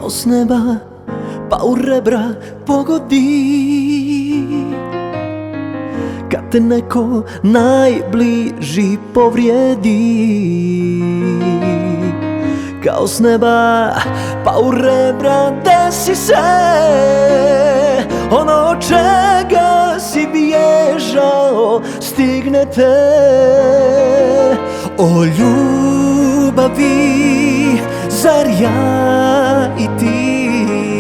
Kao s neba pa u rebra pogodi kad te neko najbliži povrijedi. Kao s neba pa u rebra desi se ono od čega si bježao, stigne te. O ljubavi, zar ja i ti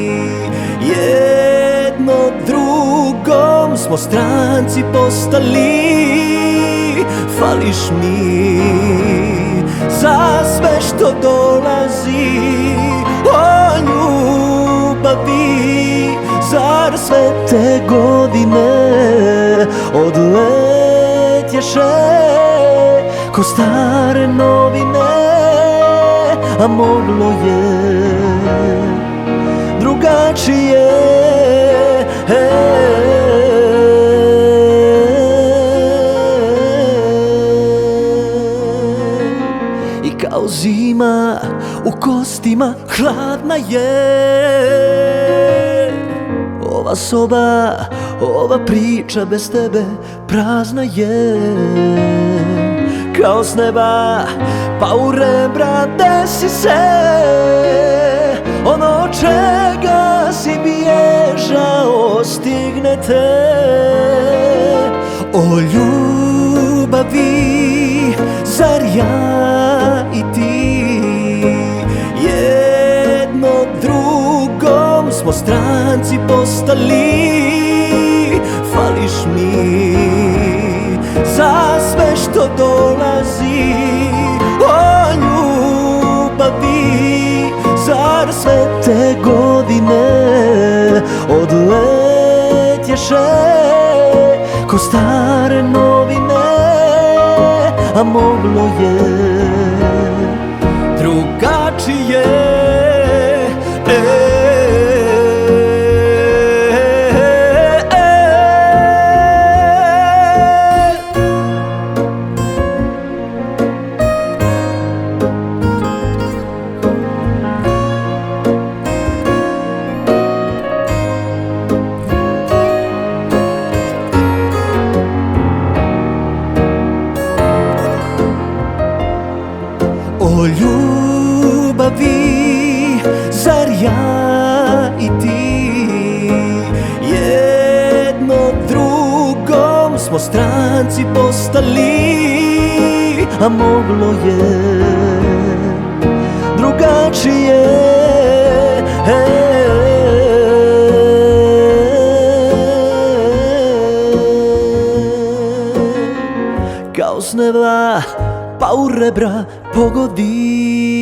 jedno drugom smo stranci postali? Fališ mi za sve što dolazi. O ljubavi, zar sve te godine odletješe ko stare novine, a moglo je drugačije. I kao zima u kostima hladna je ova soba, ova priča bez tebe prazna je. Kao s neba pa u rebra desi se ono od čega si bježao, stigne te. O ljubavi, zar ja i ti jedno drugom smo stranci postali? Fališ mi za sve što dolazi. O ljubavi, zar sve te godine odletješe ko stare novine, a moglo je drugačije. O ljubavi, zar ja i ti jedno drugom smo stranci postali? A moglo je drugačije. Kao s neba pa u rebra pogodi